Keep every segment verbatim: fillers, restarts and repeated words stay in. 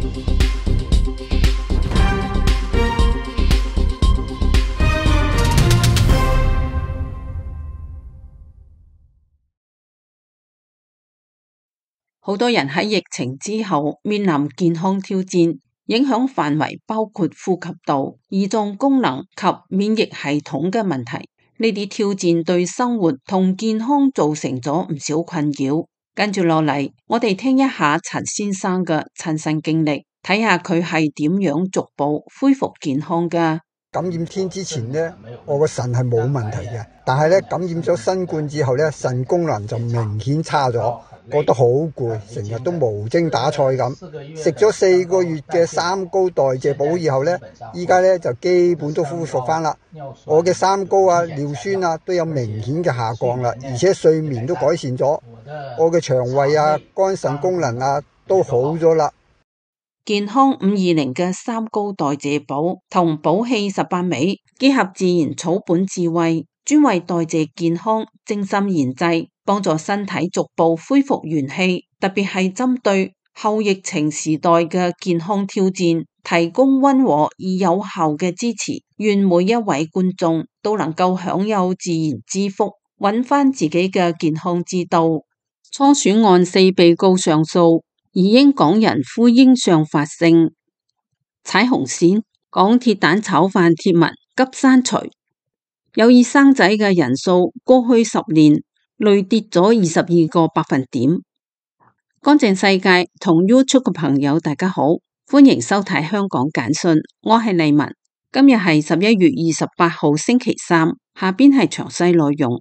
好多人喺疫情之後面臨健康挑戰，影響範圍包括呼吸道、胰臟功能及免疫系統嘅問題。呢啲挑戰對生活同健康造成咗唔少困擾。跟住落嚟，我哋聽一下陳先生嘅親身經歷，睇下佢係點樣逐步恢復健康㗎。 感染天之前呢，我個腎係冇問題嘅，但係咧感染咗新冠之後咧，腎功能就明顯差咗。覺得好攰，成日都無精打采咁。食咗四個月嘅三高代謝補以後呢，依家呢就基本都恢復翻啦。我嘅三高啊、尿酸啊都有明顯嘅下降啦，而且睡眠都改善咗。我嘅腸胃啊、肝腎功能啊都好咗啦。 健康五二零嘅三高代謝補同補氣十八味結合自然草本智慧，專為代謝健康精心研製，幫助身體逐步恢復元氣，特別係針對後疫情時代嘅健康挑戰，提供溫和而有效嘅支持。願每一位觀眾都能夠享有自然之福，揾翻自己嘅健康之道。初選案四被告上訴，移英港人赴英上發聲。踩紅線，港鐵蛋炒飯貼文急刪除。有意生仔嘅人數過去十年累跌咗二十二個百分點。乾淨世界同 YouTube 嘅朋友大家好，歡迎收睇香港簡訊，我係麗文。今日係十一月二十八號星期三，下邊係詳細內容。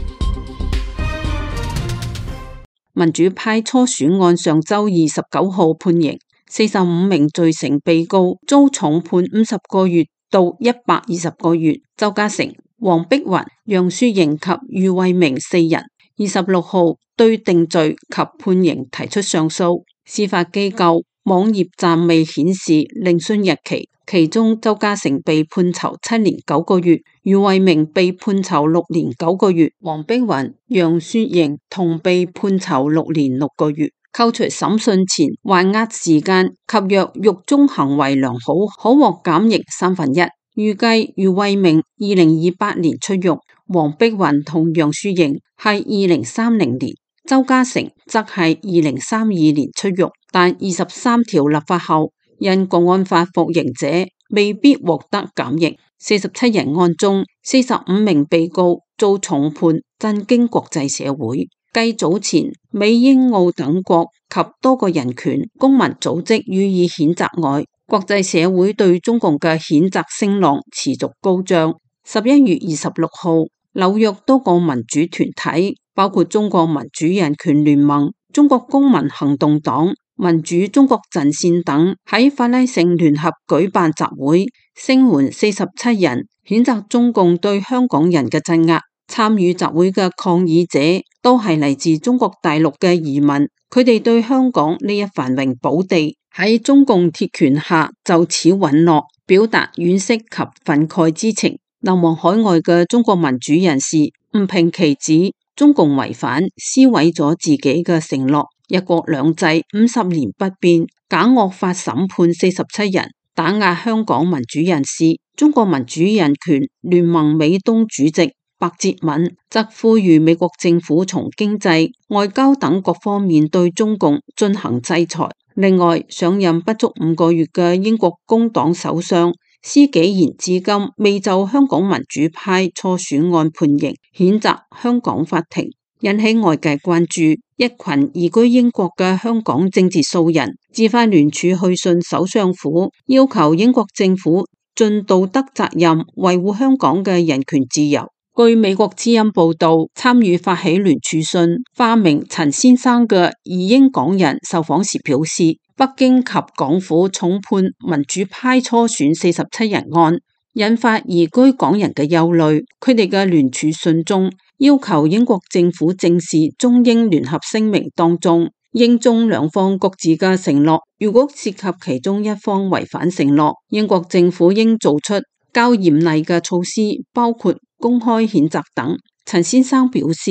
民主派初選案上周二十九號判刑，四十五名罪成被告遭重判五十個月到一百二十個月。鄒家成、黃碧雲、楊雪盈及余慧明四人二十六號對定罪及判刑提出上訴。司法機構網頁暫未顯示聆訊日期，其中鄒家成被判囚七年九個月，余慧明被判囚六年九個月，黃碧雲、楊雪盈同被判囚六年六個月。扣除審訊前還押時間及若獄中行為良好，可獲減刑三分一。預計余慧明二零二八年出獄，黃碧雲同楊雪盈係二零三零年，鄒家成則係二零三二年出獄。但二十三條立法後，因國安法服刑者未必獲得減刑。四十七人案中，四十五名被告遭重判，震驚國際社會。繼早前美英澳等國及多個人權公民組織予以譴責外，國際社會對中共嘅譴責聲浪持續高漲。十一月二十六號，紐約多個民主團體，包括中國民主人權聯盟、中國公民行動黨、民主中國陣線等，喺法拉盛聯合舉辦集會，聲援四十七人，譴責中共對香港人嘅鎮壓。參與集會嘅抗議者都係嚟自中國大陸嘅移民，佢哋對香港呢一繁榮寶地喺中共鐵拳下就此隕落，表達惋惜及憤慨之情。流亡海外嘅中國民主人士吳平琪指，中共違反撕毀咗自己嘅承諾，一國兩制五十年不變，假惡法審判四十七人，打壓香港民主人士。中國民主人權聯盟美東主席白哲敏則呼籲美國政府從經濟、外交等各方面對中共進行制裁。另外，上任不足五個月嘅英國工黨首相施紀賢至今未就香港民主派初選案判刑，譴責香港法庭，引起外界關注。一群移居英國嘅香港政治素人自發聯署去信首相府，要求英國政府盡道德責任，維護香港嘅人權自由。據美國之音報道，參與發起聯署信化名陳先生嘅移英港人受訪時表示，北京及港府重判民主派初選四十七人案，引發移居港人嘅憂慮。佢哋嘅聯署信中要求英國政府正視中英聯合聲明當中英中兩方各自嘅承諾，如果涉及其中一方違反承諾，英國政府應做出較嚴厲嘅措施，包括公開譴責等。陳先生表示，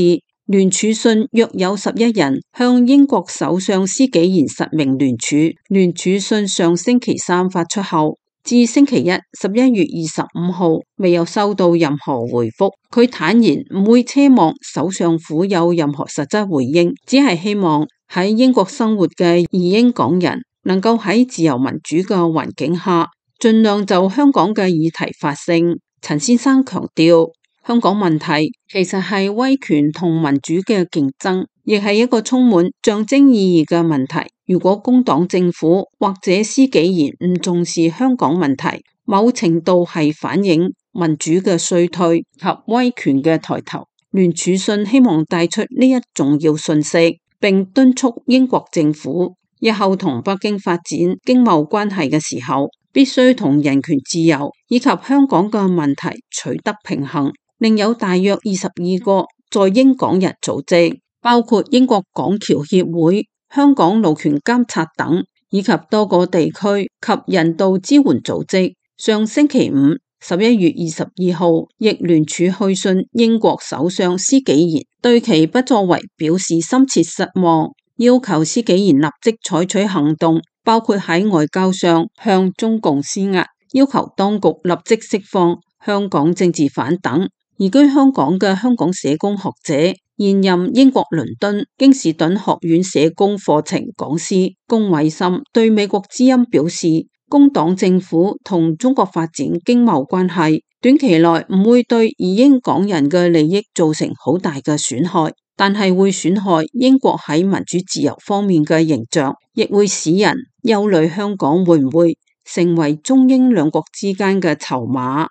聯署信約有十一人向英國首相施紀賢實名聯署。聯署信上星期三發出後，至星期一十一月二十五號未有收到任何回覆。佢坦言唔會奢望首相府有任何實質回應，只係希望喺英國生活嘅移英港人能夠喺自由民主嘅環境下，盡量就香港嘅議題發聲。陳先生強調，香港問題其實係威權同民主嘅競爭，亦係一個充滿象徵意義嘅問題。如果工黨政府或者施紀賢唔重視香港問題，某程度係反映民主嘅衰退及威權嘅抬頭。聯署信希望帶出呢一重要訊息，並敦促英國政府日後同北京發展經貿關係嘅時候，必須同人權自由以及香港嘅問題取得平衡。另有大約二十二個在英港人組織，包括英國港僑協會、香港路權監察等，以及多個地區及人道支援組織，上星期五十一月二十二號亦聯署去信英國首相施紀賢，對其不作為表示深切失望，要求施紀賢立即採取行動，包括喺外交上向中共施壓，要求當局立即釋放香港政治犯等。移居香港嘅香港社工學者、現任英國倫敦京士頓學院社工課程講師龔偉森對美國之音表示，工黨政府同中國發展經貿關係，短期內唔會對移英港人嘅利益造成好大嘅損害，但係會損害英國喺民主自由方面嘅形象，亦會使人憂慮香港會唔會成為中英兩國之間嘅籌碼。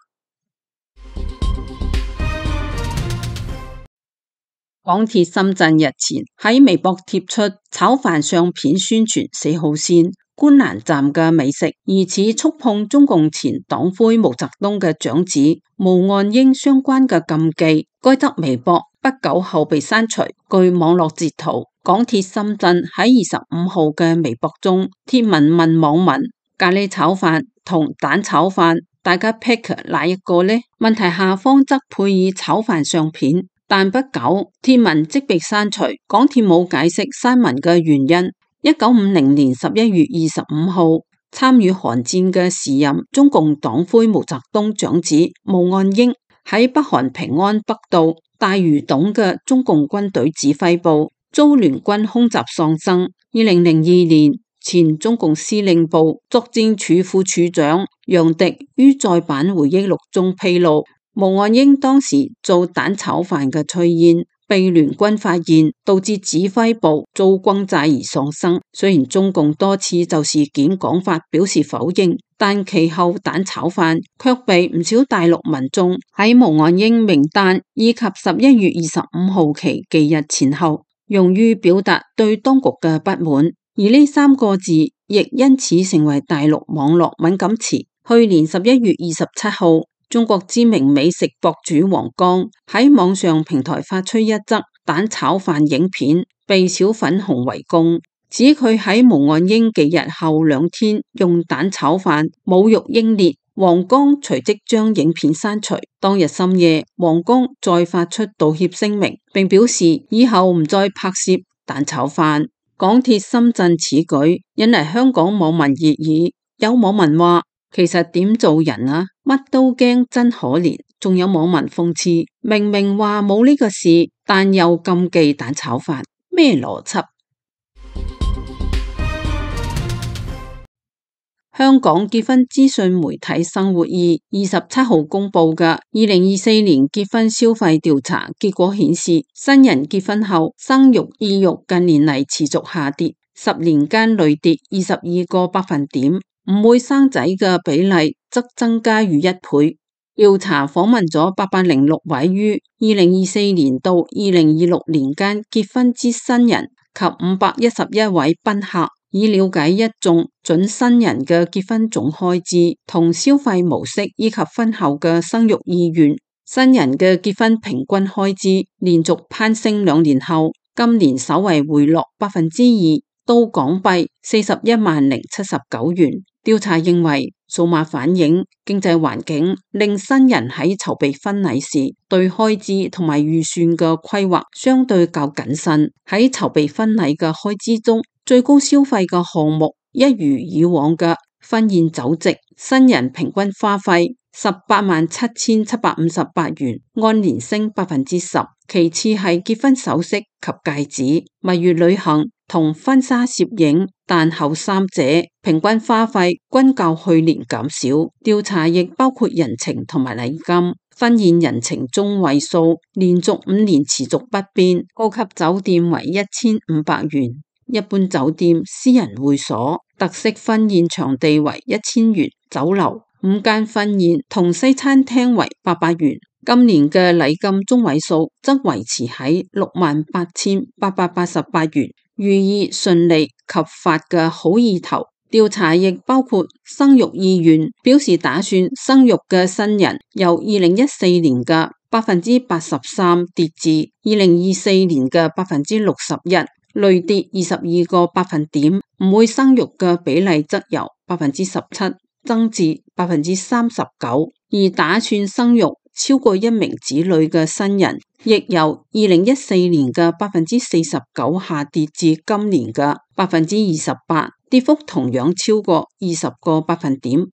港鐵深圳日前喺微博貼出炒飯相片宣傳四號線觀瀾站嘅美食，疑似觸碰中共前黨魁毛澤東嘅長子毛岸英相關嘅禁忌。該則微博不久後被刪除。據網絡截圖，港鐵深圳喺二十五號嘅微博中貼文問網民：咖喱炒飯同蛋炒飯，大家 pick 哪一個呢？問題下方則配以炒飯相片。但不久，貼文即被刪除。港鐵冇解釋刪文嘅原因。一九五零年十一月二十五號，參與韓戰嘅時任中共黨魁毛澤東長子毛岸英喺北韓平安北道大庾洞嘅中共軍隊指揮部遭聯軍空襲喪生。二零零二年，前中共司令部作戰處副處長楊迪於再版回憶錄中披露，毛岸英當時做蛋炒飯嘅炊煙被聯軍發現，導致指揮部遭轟炸而喪生。雖然中共多次就事件講法表示否認，但其後蛋炒飯卻被唔少大陸民眾喺毛岸英名單以及十一月二十五號期忌日前後用於表達對當局嘅不滿，而呢三個字亦因此成為大陸網絡敏感詞。去年十一月二十七號，中國知名美食博主黃江喺網上平台發出一則蛋炒飯影片，被小粉紅圍攻，指佢喺毛岸英忌日後兩天用蛋炒飯侮辱英烈。黃江隨即將影片刪除。當日深夜，黃江再發出道歉聲明，並表示以後唔再拍攝蛋炒飯。港鐵深圳此舉引嚟香港網民熱議，有網民話：其實點做人啊，乜都驚，真可憐。仲有網民諷刺，明明話冇呢個事，但又禁忌蛋炒飯，咩邏輯？香港結婚資訊媒體生活易二十七號公布嘅二零二四年結婚消費調查結果顯示，新人結婚後生育意欲近年嚟持續下跌，十年間累跌二十二個百分點。唔會生仔嘅比例則增加逾一倍。調查訪問咗八百零六位於二零二四年到二零二六年間結婚之新人及五百一十一位賓客，以了解一眾準新人嘅結婚總開支同消費模式以及婚後嘅生育意願。新人嘅結婚平均開支連續攀升兩年後，今年稍為回落百分之二。 到港幣四十一萬零七十九元。調查認為，數碼反映經濟環境令新人喺籌備婚禮時對開支同埋預算嘅規劃相對較謹慎。喺籌備婚禮嘅開支中，最高消費嘅項目一如以往嘅婚宴酒席，新人平均花費十八萬七千七百五十八元，按年升百分之十。其次係結婚首飾及戒指、蜜月旅行同婚紗攝影，但後三者平均花費均較去年減少。調查亦包括人情同埋禮金，婚宴人情中位數連續五年持續不變，高級酒店為一千五百元，一般酒店、私人會所、特色婚宴場地為一千元，酒樓、午間婚宴同西餐廳為八百元。今年嘅禮金中位數則維持喺六萬八千八百八十八元，寓意順利及發嘅好意頭。調查亦包括生育意願，表示打算生育嘅新人由二零一四年嘅百分之八十三跌至二零二四年嘅百分之六十一，累跌二十二個百分點。唔會生育嘅比例則由百分之十七增至百分之三十九，而打算生育超過一名子女嘅新人，亦由二零一四年嘅百分之四十九下跌至今年嘅百分之二十八，跌幅同樣超過二十個百分點。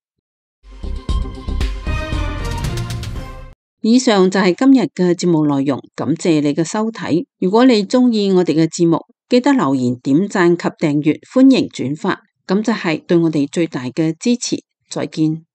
以上就係今日嘅節目內容，感謝你嘅收睇。如果你鍾意我哋嘅節目，記得留言、點讚及訂閱，歡迎轉發，咁就係對我哋最大嘅支持。再見。